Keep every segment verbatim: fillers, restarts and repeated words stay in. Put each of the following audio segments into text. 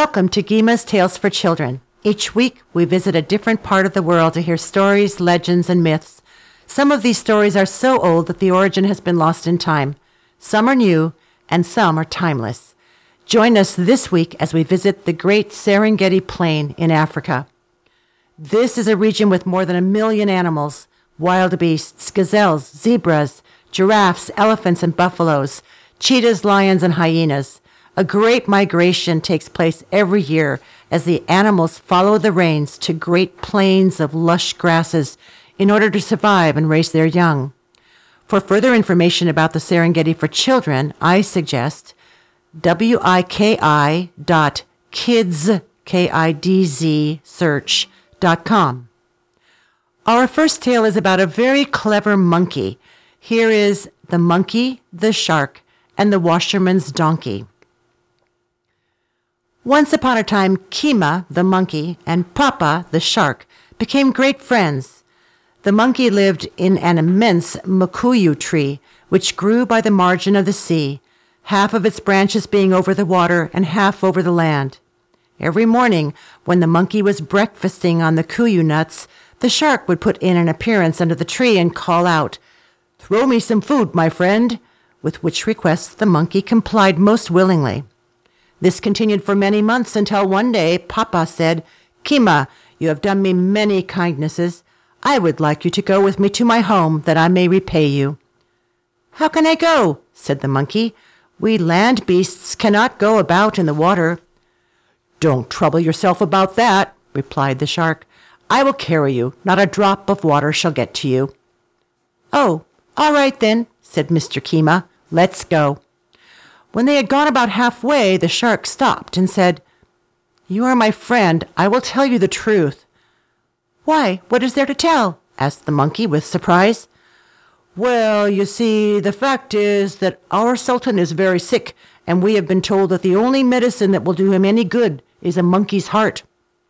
Welcome to Gima's Tales for Children. Each week, we visit a different part of the world to hear stories, legends, and myths. Some of these stories are so old that the origin has been lost in time. Some are new, and some are timeless. Join us this week as we visit the Great Serengeti Plain in Africa. This is a region with more than a million animals, wildebeests, gazelles, zebras, giraffes, elephants, and buffaloes, cheetahs, lions, and hyenas. A great migration takes place every year as the animals follow the rains to great plains of lush grasses in order to survive and raise their young. For further information about the Serengeti for children, I suggest wiki dot kids, K I D Z, search dot com. Our first tale is about a very clever monkey. Here is The Monkey, the Shark, and the Washerman's Donkey. Once upon a time, Kima, the monkey, and Papa, the shark, became great friends. The monkey lived in an immense mukuyu tree, which grew by the margin of the sea, half of its branches being over the water and half over the land. Every morning, when the monkey was breakfasting on the kuyu nuts, the shark would put in an appearance under the tree and call out, "Throw me some food, my friend," with which request the monkey complied most willingly. This continued for many months until one day Papa said, "Kima, you have done me many kindnesses. I would like you to go with me to my home that I may repay you." "How can I go?" said the monkey. "We land beasts cannot go about in the water." "Don't trouble yourself about that," replied the shark. "I will carry you. Not a drop of water shall get to you." "Oh, all right then," said Mister Kima. "Let's go." When they had gone about halfway, the shark stopped and said, "You are my friend. I will tell you the truth." "Why, what is there to tell?" asked the monkey with surprise. "Well, you see, the fact is that our sultan is very sick, and we have been told that the only medicine that will do him any good is a monkey's heart."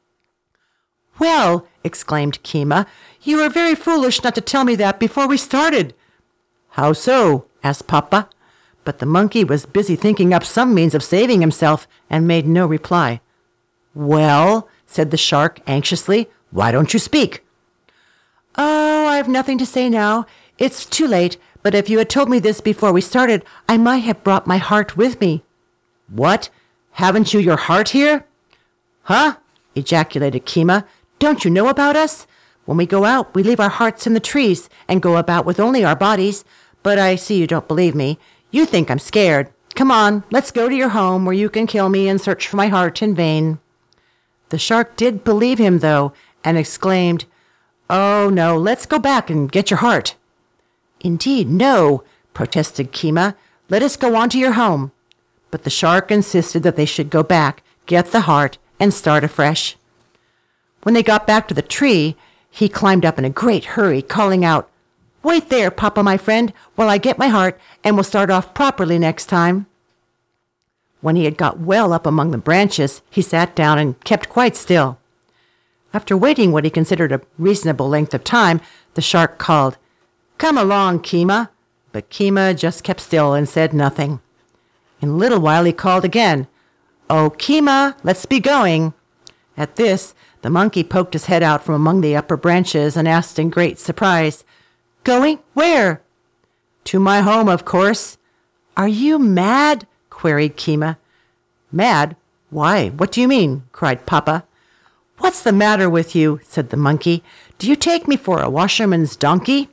"Well," exclaimed Kima, "you were very foolish not to tell me that before we started." "How so?" asked Papa. But the monkey was busy thinking up some means of saving himself and made no reply. "Well," said the shark anxiously, "why don't you speak?" "Oh, I have nothing to say now. It's too late, but if you had told me this before we started, I might have brought my heart with me." "What? Haven't you your heart here?" "Huh?" ejaculated Kima. "Don't you know about us? When we go out, we leave our hearts in the trees and go about with only our bodies. But I see you don't believe me. You think I'm scared. Come on, let's go to your home where you can kill me and search for my heart in vain." The shark did believe him, though, and exclaimed, "Oh, no, let's go back and get your heart." "Indeed, no," protested Kima. "Let us go on to your home." But the shark insisted that they should go back, get the heart, and start afresh. When they got back to the tree, he climbed up in a great hurry, calling out, "Wait there, Papa, my friend, while I get my heart, and we'll start off properly next time." When he had got well up among the branches, he sat down and kept quite still. After waiting what he considered a reasonable length of time, the shark called, "Come along, Kima." But Kima just kept still and said nothing. In a little while he called again, "Oh, Kima, let's be going." At this, the monkey poked his head out from among the upper branches and asked in great surprise, "Going? Where?" "To my home, of course." "Are you mad?" queried Kima. "Mad? Why, what do you mean?" cried Papa. "What's the matter with you?" said the monkey. "Do you take me for a washerman's donkey?"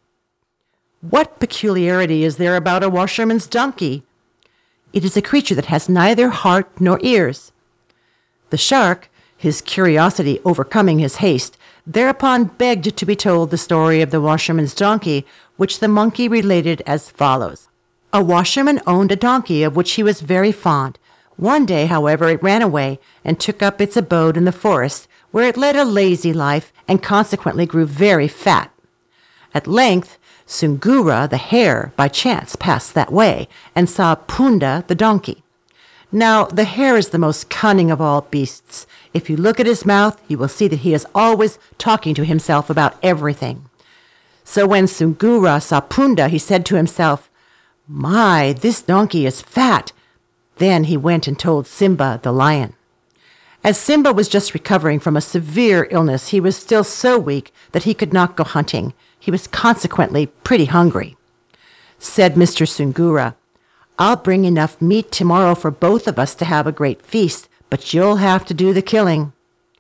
"What peculiarity is there about a washerman's donkey?" "It is a creature that has neither heart nor ears." The shark, his curiosity overcoming his haste, thereupon begged to be told the story of the washerman's donkey, which the monkey related as follows. A washerman owned a donkey of which he was very fond. One day, however, it ran away and took up its abode in the forest, where it led a lazy life and consequently grew very fat. At length, Sungura, the hare, by chance passed that way and saw Punda, the donkey. Now, the hare is the most cunning of all beasts. If you look at his mouth, you will see that he is always talking to himself about everything. So when Sungura saw Punda, he said to himself, "My, this donkey is fat." Then he went and told Simba, the lion. As Simba was just recovering from a severe illness, he was still so weak that he could not go hunting. He was consequently pretty hungry. Said Mister Sungura, "I'll bring enough meat tomorrow for both of us to have a great feast, but you'll have to do the killing."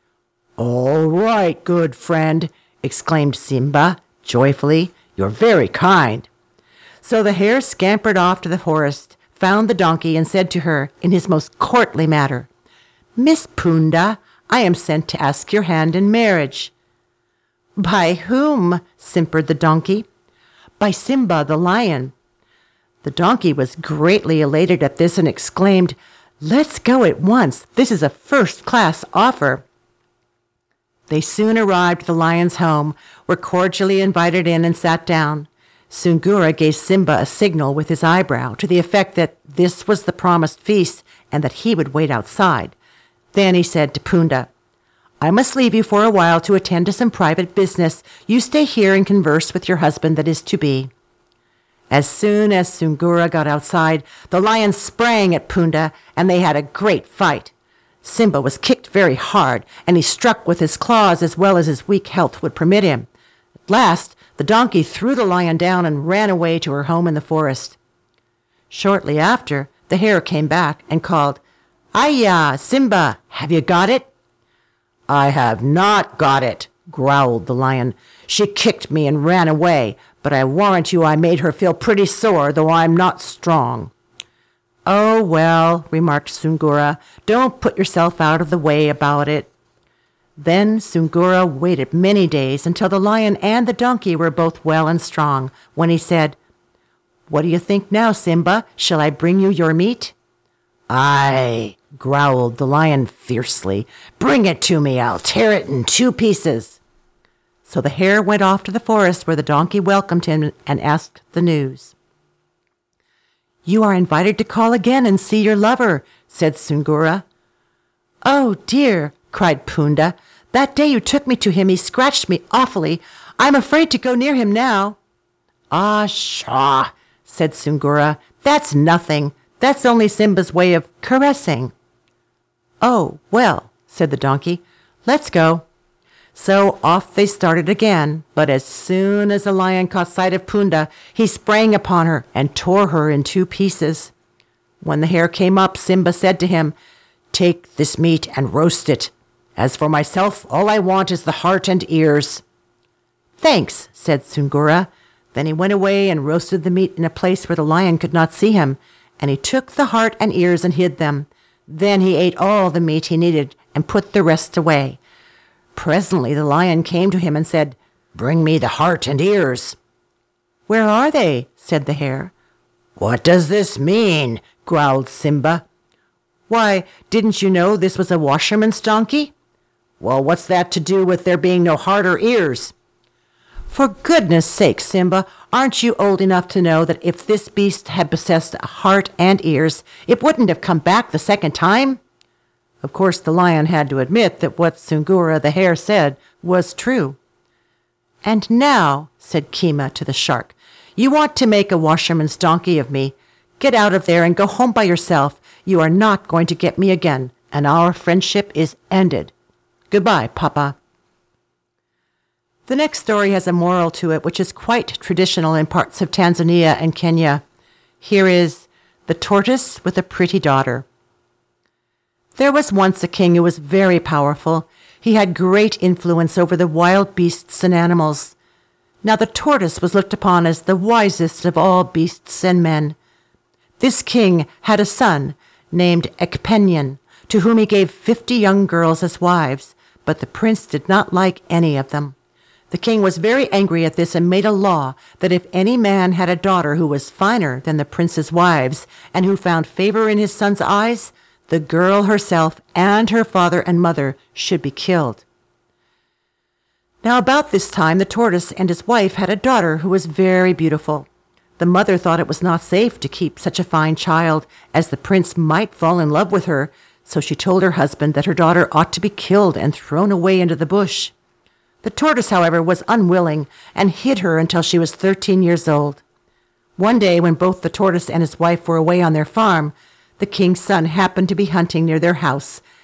"All right, good friend," exclaimed Simba joyfully. "You're very kind." So the hare scampered off to the forest, found the donkey, and said to her in his most courtly manner, "Miss Punda, I am sent to ask your hand in marriage." "By whom?" simpered the donkey. "By Simba the lion." The donkey was greatly elated at this and exclaimed, "Let's go at once. This is a first-class offer." They soon arrived at the lion's home, were cordially invited in, and sat down. Sungura gave Simba a signal with his eyebrow to the effect that this was the promised feast and that he would wait outside. Then he said to Punda, "I must leave you for a while to attend to some private business. You stay here and converse with your husband that is to be." As soon as Sungura got outside, the lion sprang at Punda, and they had a great fight. Simba was kicked very hard, and he struck with his claws as well as his weak health would permit him. At last, the donkey threw the lion down and ran away to her home in the forest. Shortly after, the hare came back and called, "Ayya, Simba, have you got it?" "I have not got it," growled the lion. "She kicked me and ran away, but I warrant you I made her feel pretty sore, though I'm not strong." "Oh, well," remarked Sungura, "don't put yourself out of the way about it." Then Sungura waited many days until the lion and the donkey were both well and strong, when he said, "What do you think now, Simba? Shall I bring you your meat?" "Aye," growled the lion fiercely. "Bring it to me. I'll tear it in two pieces." So the hare went off to the forest, where the donkey welcomed him and asked the news. "You are invited to call again and see your lover," said Sungura. "Oh, dear," cried Punda. "That day you took me to him, he scratched me awfully. I'm afraid to go near him now." "Ah, pshaw," said Sungura. "That's nothing. That's only Simba's way of caressing." "Oh, well," said the donkey, "let's go." So off they started again, but as soon as the lion caught sight of Punda, he sprang upon her and tore her in two pieces. When the hare came up, Simba said to him, "Take this meat and roast it. As for myself, all I want is the heart and ears." "Thanks," said Sungura. Then he went away and roasted the meat in a place where the lion could not see him, and he took the heart and ears and hid them. Then he ate all the meat he needed and put the rest away. Presently the lion came to him and said, "Bring me the heart and ears." "Where are they?" said the hare. "What does this mean?" growled Simba. "Why, didn't you know this was a washerman's donkey?" "Well, what's that to do with there being no heart or ears?" "For goodness sake, Simba, aren't you old enough to know that if this beast had possessed a heart and ears, it wouldn't have come back the second time?" Of course, the lion had to admit that what Sungura the hare said was true. "And now," said Kima to the shark, "you want to make a washerman's donkey of me. Get out of there and go home by yourself. You are not going to get me again, and our friendship is ended. Goodbye, Papa." The next story has a moral to it, which is quite traditional in parts of Tanzania and Kenya. Here is The Tortoise with a Pretty Daughter. There was once a king who was very powerful. He had great influence over the wild beasts and animals. Now the tortoise was looked upon as the wisest of all beasts and men. This king had a son named Ekpenyan, to whom he gave fifty young girls as wives, but the prince did not like any of them. The king was very angry at this and made a law that if any man had a daughter who was finer than the prince's wives and who found favor in his son's eyes, the girl herself and her father and mother should be killed. Now about this time the tortoise and his wife had a daughter who was very beautiful. The mother thought it was not safe to keep such a fine child, as the prince might fall in love with her, so she told her husband that her daughter ought to be killed and thrown away into the bush. The tortoise, however, was unwilling and hid her until she was thirteen years old. One day, when both the tortoise and his wife were away on their farm, the king's son happened to be hunting near their house,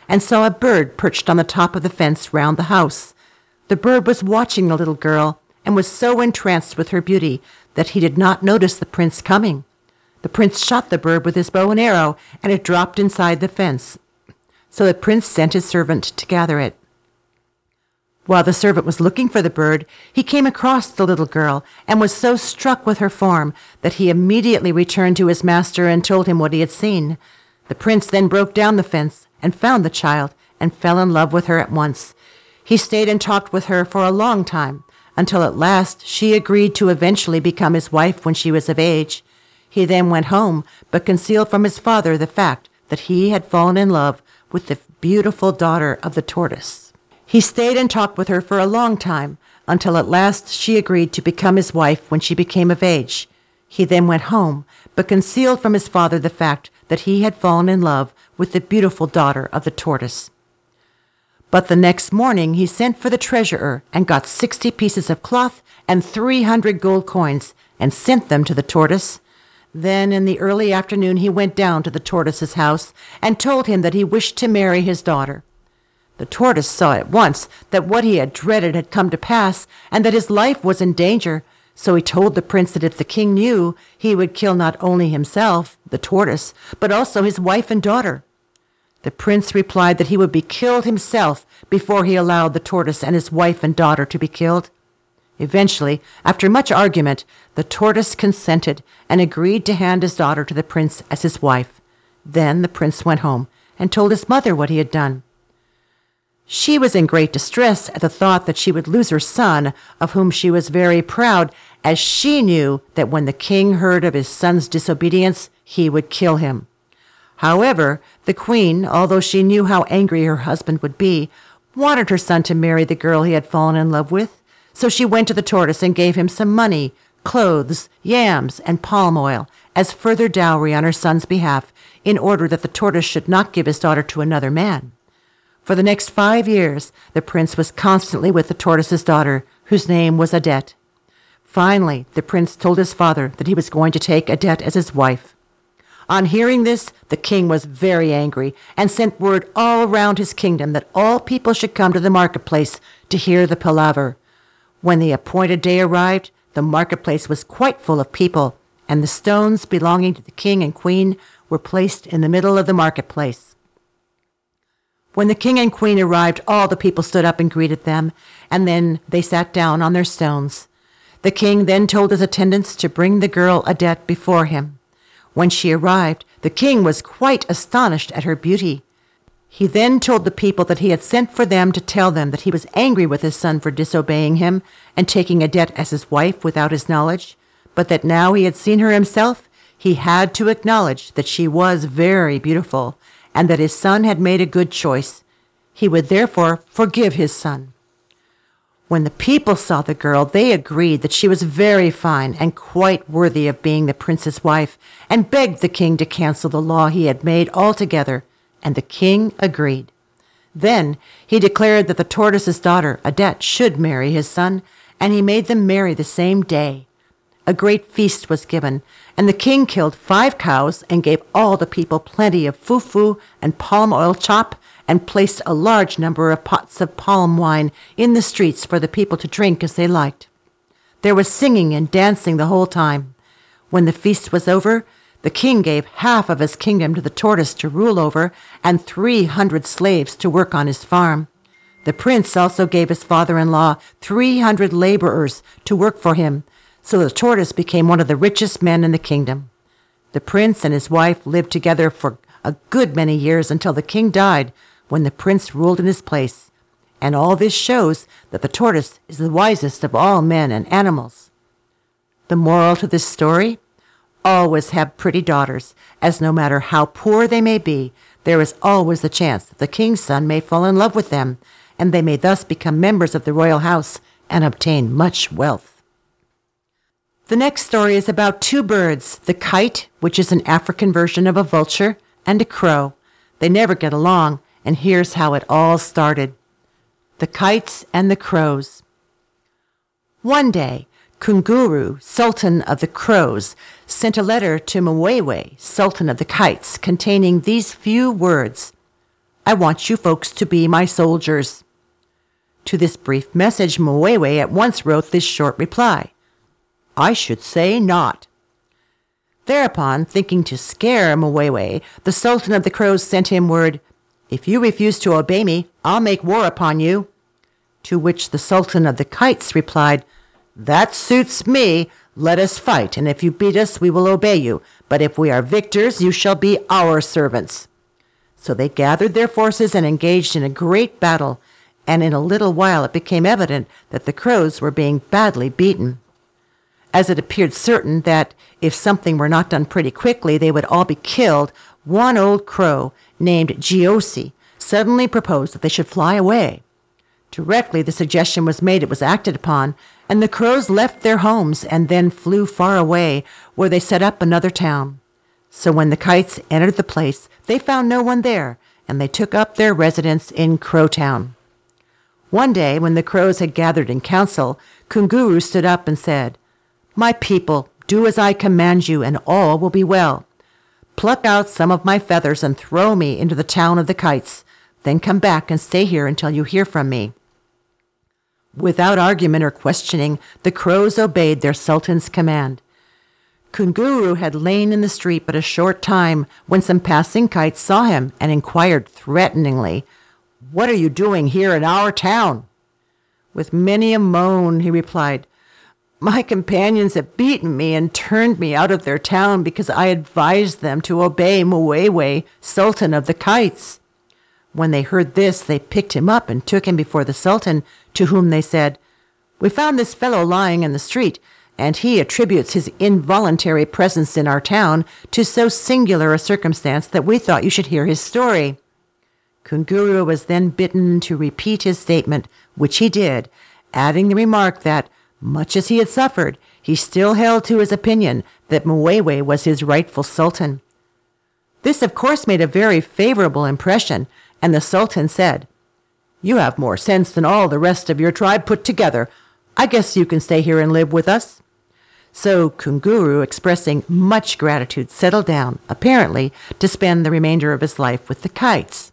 and saw a bird perched on the top of the fence round the house. The bird was watching the little girl and was so entranced with her beauty that he did not notice the prince coming. The prince shot the bird with his bow and arrow, and it dropped inside the fence. So the prince sent his servant to gather it. While the servant was looking for the bird, he came across the little girl and was so struck with her form that he immediately returned to his master and told him what he had seen. The prince then broke down the fence and found the child and fell in love with her at once. He stayed and talked with her for a long time, until at last she agreed to eventually become his wife when she was of age. He then went home, but concealed from his father the fact that he had fallen in love with the beautiful daughter of the tortoise. He stayed and talked with her for a long time, until at last she agreed to become his wife when she became of age. He then went home, but concealed from his father the fact that he had fallen in love with the beautiful daughter of the tortoise. But the next morning he sent for the treasurer and got sixty pieces of cloth and three hundred gold coins, and sent them to the tortoise. Then in the early afternoon he went down to the tortoise's house and told him that he wished to marry his daughter. The tortoise saw at once that what he had dreaded had come to pass, and that his life was in danger. So he told the prince that if the king knew, he would kill not only himself, the tortoise, but also his wife and daughter. The prince replied that he would be killed himself before he allowed the tortoise and his wife and daughter to be killed. Eventually, after much argument, the tortoise consented and agreed to hand his daughter to the prince as his wife. Then the prince went home and told his mother what he had done. She was in great distress at the thought that she would lose her son, of whom she was very proud, as she knew that when the king heard of his son's disobedience, he would kill him. However, the queen, although she knew how angry her husband would be, wanted her son to marry the girl he had fallen in love with. So she went to the tortoise and gave him some money, clothes, yams, and palm oil as further dowry on her son's behalf, in order that the tortoise should not give his daughter to another man. For the next five years, the prince was constantly with the tortoise's daughter, whose name was Adette. Finally, the prince told his father that he was going to take Adette as his wife. On hearing this, the king was very angry and sent word all round his kingdom that all people should come to the marketplace to hear the palaver. When the appointed day arrived, the marketplace was quite full of people, and the stones belonging to the king and queen were placed in the middle of the marketplace. When the king and queen arrived, all the people stood up and greeted them, and then they sat down on their stones. The king then told his attendants to bring the girl Adette before him. When she arrived, the king was quite astonished at her beauty. He then told the people that he had sent for them to tell them that he was angry with his son for disobeying him and taking Adette as his wife without his knowledge, but that now he had seen her himself, he had to acknowledge that she was very beautiful, and that his son had made a good choice. He would therefore forgive his son. When the people saw the girl, they agreed that she was very fine and quite worthy of being the prince's wife, and begged the king to cancel the law he had made altogether, and the king agreed. Then he declared that the tortoise's daughter, Adette, should marry his son, and he made them marry the same day. A great feast was given, and the king killed five cows and gave all the people plenty of fufu and palm oil chop, and placed a large number of pots of palm wine in the streets for the people to drink as they liked. There was singing and dancing the whole time. When the feast was over, the king gave half of his kingdom to the tortoise to rule over, and three hundred slaves to work on his farm. The prince also gave his father-in-law three hundred laborers to work for him, so the tortoise became one of the richest men in the kingdom. The prince and his wife lived together for a good many years until the king died, when the prince ruled in his place. And all this shows that the tortoise is the wisest of all men and animals. The moral to this story? Always have pretty daughters, as no matter how poor they may be, there is always the chance that the king's son may fall in love with them, and they may thus become members of the royal house and obtain much wealth. The next story is about two birds, the kite, which is an African version of a vulture, and a crow. They never get along, and here's how it all started. The kites and the crows. One day, Kunguru, Sultan of the Crows, sent a letter to Mwewe, Sultan of the Kites, containing these few words: I want you folks to be my soldiers." To this brief message, Mwewe at once wrote this short reply: "I should say not." Thereupon, thinking to scare Mwewe, the Sultan of the Crows sent him word, "If you refuse to obey me, I'll make war upon you." To which the Sultan of the Kites replied, "That suits me. Let us fight, and if you beat us, we will obey you. But if we are victors, you shall be our servants." So they gathered their forces and engaged in a great battle, and in a little while it became evident that the Crows were being badly beaten. As it appeared certain that if something were not done pretty quickly, they would all be killed, one old crow named Giosi suddenly proposed that they should fly away. Directly the suggestion was made, it was acted upon, and the Crows left their homes and then flew far away, where they set up another town. So when the Kites entered the place, they found no one there, and they took up their residence in Crowtown. One day, when the Crows had gathered in council, Kunguru stood up and said, "My people, do as I command you, and all will be well. Pluck out some of my feathers and throw me into the town of the Kites. Then come back and stay here until you hear from me." Without argument or questioning, the Crows obeyed their Sultan's command. Kunguru had lain in the street but a short time when some passing Kites saw him and inquired threateningly, "What are you doing here in our town?" With many a moan, he replied, "My companions have beaten me and turned me out of their town because I advised them to obey Mwewe, Sultan of the Kites." When they heard this, they picked him up and took him before the Sultan, to whom they said, "We found this fellow lying in the street, and he attributes his involuntary presence in our town to so singular a circumstance that we thought you should hear his story." Kunguru was then bidden to repeat his statement, which he did, adding the remark that, much as he had suffered, he still held to his opinion that Mwewe was his rightful sultan. This, of course, made a very favorable impression, and the Sultan said, "You have more sense than all the rest of your tribe put together. I guess you can stay here and live with us." So Kunguru, expressing much gratitude, settled down, apparently, to spend the remainder of his life with the Kites.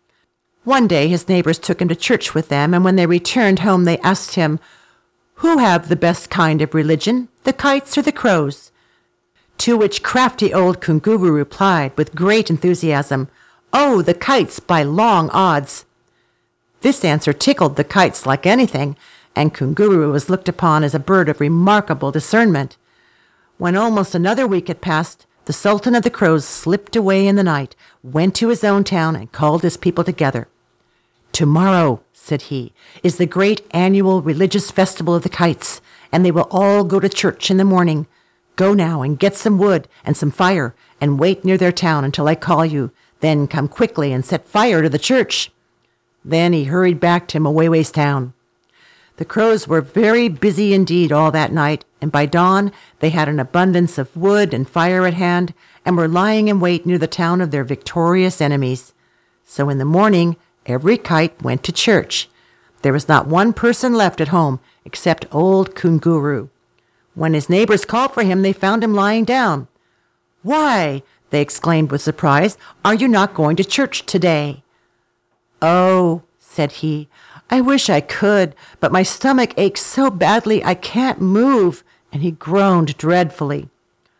One day his neighbors took him to church with them, and when they returned home they asked him, "Who have the best kind of religion, the Kites or the Crows?" To which crafty old Kunguru replied with great enthusiasm, "Oh, the Kites by long odds." This answer tickled the Kites like anything, and Kunguru was looked upon as a bird of remarkable discernment. When almost another week had passed, the Sultan of the Crows slipped away in the night, went to his own town, and called his people together. "Tomorrow," said he, "is the great annual religious festival of the Kites, and they will all go to church in the morning. Go now and get some wood and some fire, and wait near their town until I call you. Then come quickly and set fire to the church." Then he hurried back to Mwewe's town. The Crows were very busy indeed all that night, and by dawn they had an abundance of wood and fire at hand, and were lying in wait near the town of their victorious enemies. So in the morning every Kite went to church. There was not one person left at home except old Kunguru. When his neighbors called for him, they found him lying down. "Why," they exclaimed with surprise, "are you not going to church today?" "Oh," said he, "I wish I could, but my stomach aches so badly I can't move," and he groaned dreadfully.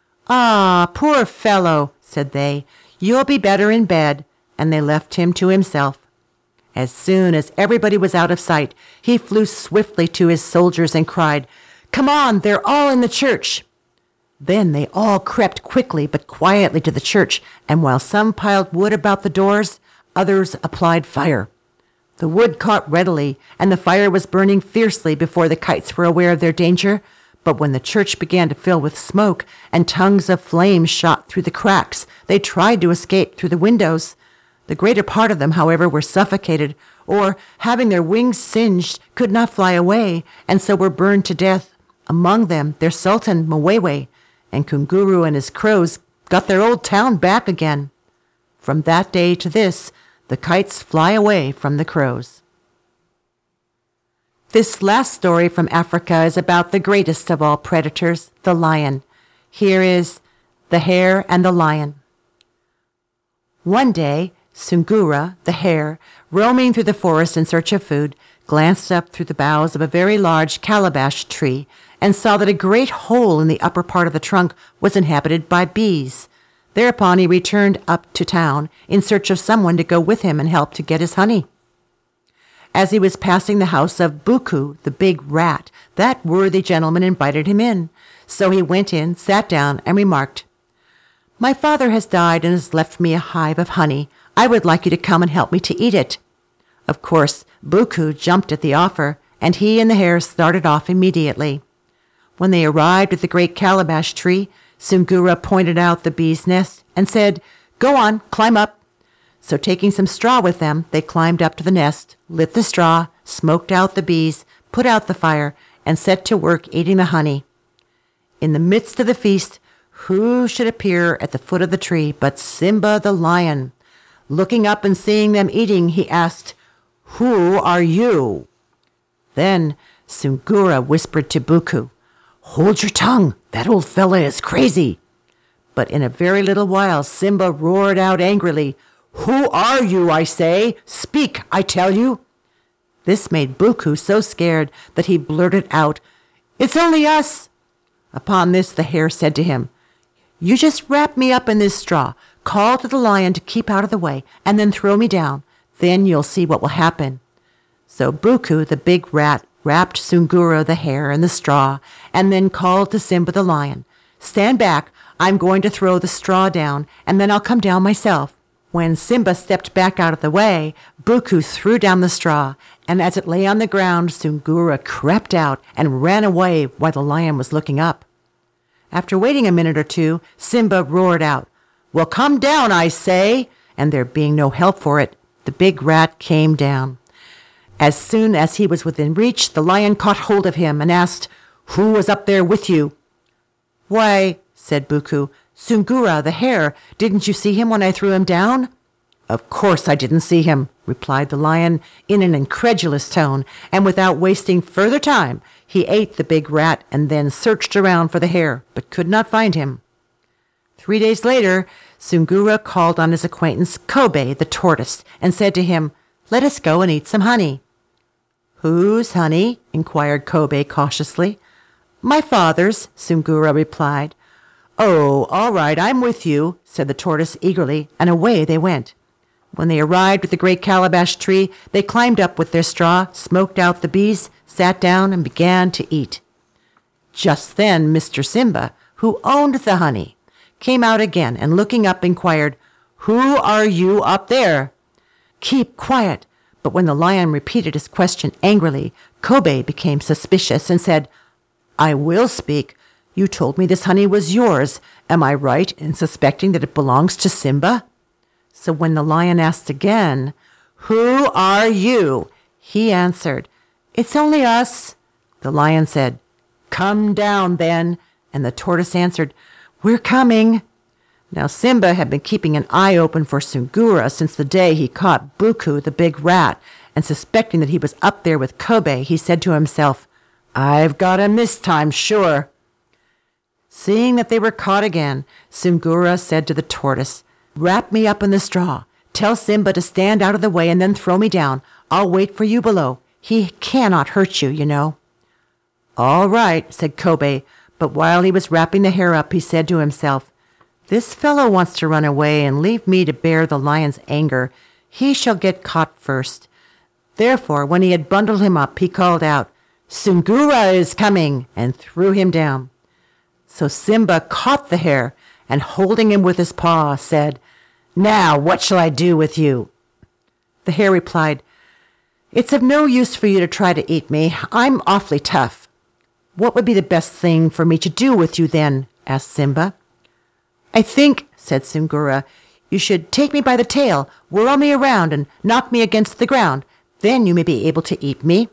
"Ah, poor fellow," said they, "you'll be better in bed," and they left him to himself. As soon as everybody was out of sight, he flew swiftly to his soldiers and cried, "Come on, they're all in the church." Then they all crept quickly but quietly to the church, and while some piled wood about the doors, others applied fire. The wood caught readily, and the fire was burning fiercely before the Kites were aware of their danger. But when the church began to fill with smoke, and tongues of flame shot through the cracks, they tried to escape through the windows. The greater part of them, however, were suffocated, or, having their wings singed, could not fly away, and so were burned to death. Among them their Sultan, Mwewe, and Kunguru and his Crows got their old town back again. From that day to this, the Kites fly away from the Crows. This last story from Africa is about the greatest of all predators, the lion. Here is The Hare and the Lion. One day, Sungura, the hare, roaming through the forest in search of food, glanced up through the boughs of a very large calabash tree and saw that a great hole in the upper part of the trunk was inhabited by bees. Thereupon he returned up to town in search of someone to go with him and help to get his honey. As he was passing the house of Buku, the big rat, that worthy gentleman invited him in. So he went in, sat down, and remarked, "My father has died and has left me a hive of honey. I would like you to come and help me to eat it." Of course, Buku jumped at the offer, and he and the hare started off immediately. When they arrived at the great calabash tree, Sungura pointed out the bee's nest and said, "Go on, climb up." So taking some straw with them, they climbed up to the nest, lit the straw, smoked out the bees, put out the fire, and set to work eating the honey. In the midst of the feast, who should appear at the foot of the tree but Simba the lion? Looking up and seeing them eating, he asked, "Who are you?" Then Sungura whispered to Buku, "Hold your tongue, that old fella is crazy." But in a very little while, Simba roared out angrily, "Who are you, I say? Speak, I tell you." This made Buku so scared that he blurted out, "It's only us." Upon this, the hare said to him, "You just wrap me up in this straw, call to the lion to keep out of the way, and then throw me down. Then you'll see what will happen." So Buku, the big rat, wrapped Sungura the hare in the straw, and then called to Simba the lion, "Stand back, I'm going to throw the straw down, and then I'll come down myself." When Simba stepped back out of the way, Buku threw down the straw, and as it lay on the ground, Sungura crept out and ran away while the lion was looking up. After waiting a minute or two, Simba roared out, "Well, come down, I say!" And there being no help for it, the big rat came down. As soon as he was within reach, the lion caught hold of him and asked, "Who was up there with you?" "Why," said Buku, "Sungura, the hare. Didn't you see him when I threw him down?" "Of course I didn't see him," replied the lion in an incredulous tone, and without wasting further time, he ate the big rat and then searched around for the hare, but could not find him. Three days later, Sungura called on his acquaintance Kobe, the tortoise, and said to him, "Let us go and eat some honey." "Whose honey?" inquired Kobe cautiously. "My father's," Sungura replied. "Oh, all right, I'm with you," said the tortoise eagerly, and away they went. When they arrived at the great calabash tree, they climbed up with their straw, smoked out the bees, sat down, and began to eat. Just then Mister Simba, who owned the honey, came out again, and looking up inquired, "Who are you up there?" "Keep quiet." But when the lion repeated his question angrily, Kobe became suspicious and said, "I will speak. You told me this honey was yours. Am I right in suspecting that it belongs to Simba?" So when the lion asked again, "Who are you?" he answered, "It's only us." The lion said, "Come down then." And the tortoise answered, "We're coming." Now Simba had been keeping an eye open for Sungura since the day he caught Buku, the big rat, and suspecting that he was up there with Kobe, he said to himself, "I've got him this time, sure." Seeing that they were caught again, Sungura said to the tortoise, "Wrap me up in the straw. Tell Simba to stand out of the way and then throw me down. I'll wait for you below. He cannot hurt you, you know." "All right," said Kobe, but while he was wrapping the hare up, he said to himself, "This fellow wants to run away and leave me to bear the lion's anger. He shall get caught first." Therefore, when he had bundled him up, he called out, "Sungura is coming," and threw him down. So Simba caught the hare, and holding him with his paw, said, "Now what shall I do with you?" The hare replied, "It's of no use for you to try to eat me. I'm awfully tough." "What would be the best thing for me to do with you then?" asked Simba. "I think," said Sungura, "you should take me by the tail, whirl me around, and knock me against the ground. Then you may be able to eat me."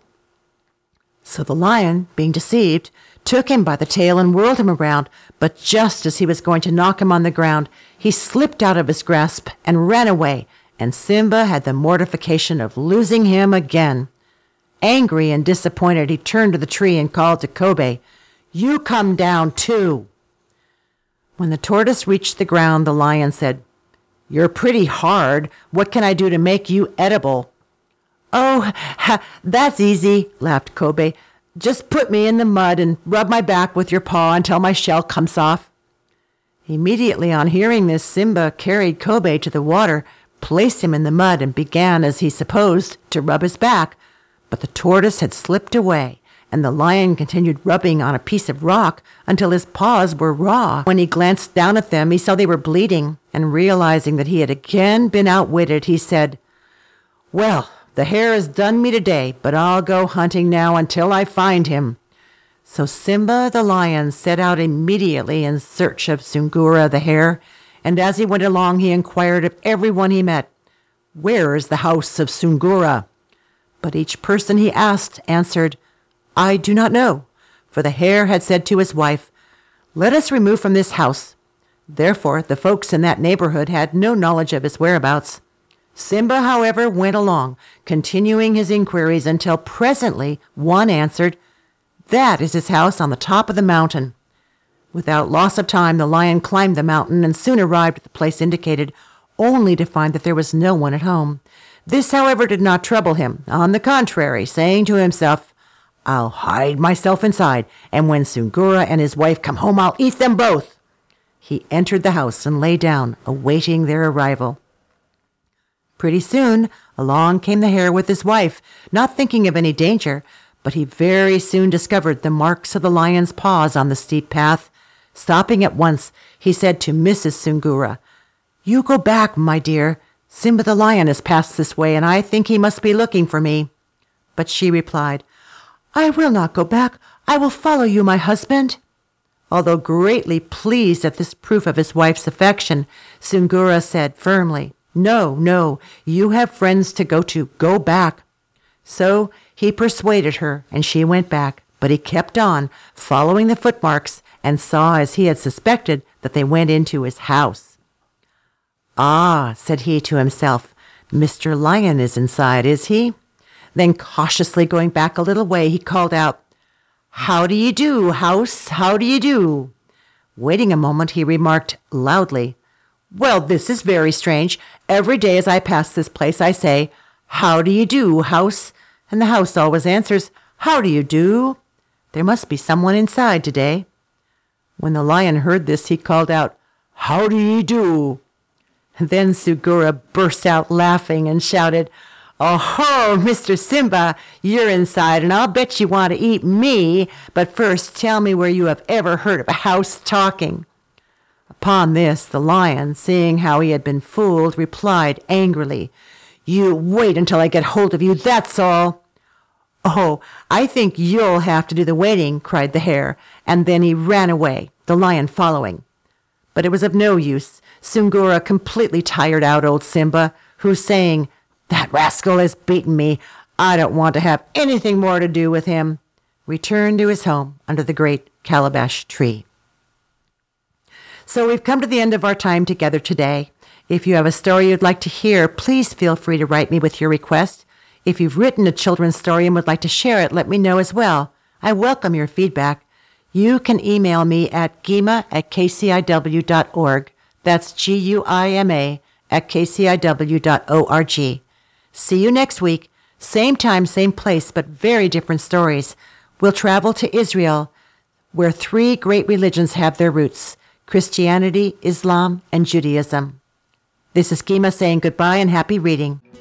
So the lion, being deceived, took him by the tail and whirled him around, but just as he was going to knock him on the ground, he slipped out of his grasp and ran away, and Simba had the mortification of losing him again. Angry and disappointed, he turned to the tree and called to Kobe, "You come down too." When the tortoise reached the ground, the lion said, "You're pretty hard. What can I do to make you edible?" "Oh, ha, that's easy," laughed Kobe. "Just put me in the mud and rub my back with your paw until my shell comes off." Immediately on hearing this, Simba carried Kobe to the water, placed him in the mud, and began, as he supposed, to rub his back. But the tortoise had slipped away, and the lion continued rubbing on a piece of rock until his paws were raw. When he glanced down at them, he saw they were bleeding, and realizing that he had again been outwitted, he said, "Well, the hare has done me today, but I'll go hunting now until I find him." So Simba the lion set out immediately in search of Sungura the hare, and as he went along he inquired of everyone he met, "Where is the house of Sungura?" But each person he asked answered, "I do not know," for the hare had said to his wife, "Let us remove from this house." Therefore the folks in that neighborhood had no knowledge of his whereabouts. Simba, however, went along, continuing his inquiries until presently one answered, "That is his house on the top of the mountain." Without loss of time, the lion climbed the mountain and soon arrived at the place indicated, only to find that there was no one at home. This, however, did not trouble him. On the contrary, saying to himself, "I'll hide myself inside, and when Sungura and his wife come home, I'll eat them both." He entered the house and lay down, awaiting their arrival. Pretty soon, along came the hare with his wife, not thinking of any danger, but he very soon discovered the marks of the lion's paws on the steep path. Stopping at once, he said to Missus Sungura, "You go back, my dear. Simba the lion has passed this way, and I think he must be looking for me." But she replied, "I will not go back. I will follow you, my husband." Although greatly pleased at this proof of his wife's affection, Sungura said firmly, "No, no, you have friends to go to. Go back." So he persuaded her, and she went back, but he kept on, following the footmarks, and saw, as he had suspected, that they went into his house. "Ah," said he to himself, "Mister Lion is inside, is he?" Then, cautiously going back a little way, he called out, "How do you do, house? How do you do?" Waiting a moment, he remarked loudly, "Well, this is very strange. Every day as I pass this place, I say, 'How do you do, house?' And the house always answers, 'How do you do?' There must be someone inside today." When the lion heard this, he called out, "How do you do?" Then Sungura burst out laughing and shouted, "Oh, Mister Simba, you're inside, and I'll bet you want to eat me. But first, tell me where you have ever heard of a house talking." Upon this, the lion, seeing how he had been fooled, replied angrily, "You wait until I get hold of you, that's all." "Oh, I think you'll have to do the waiting," cried the hare, and then he ran away, the lion following. But it was of no use. Sungura completely tired out old Simba, who, saying, "That rascal has beaten me. I don't want to have anything more to do with him," returned to his home under the great calabash tree. So we've come to the end of our time together today. If you have a story you'd like to hear, please feel free to write me with your request. If you've written a children's story and would like to share it, let me know as well. I welcome your feedback. You can email me at guima at k c i w dot org. That's G U I M A at k c i w dot org. See you next week. Same time, same place, but very different stories. We'll travel to Israel, where three great religions have their roots: Christianity, Islam, and Judaism. This is Guima saying goodbye and happy reading.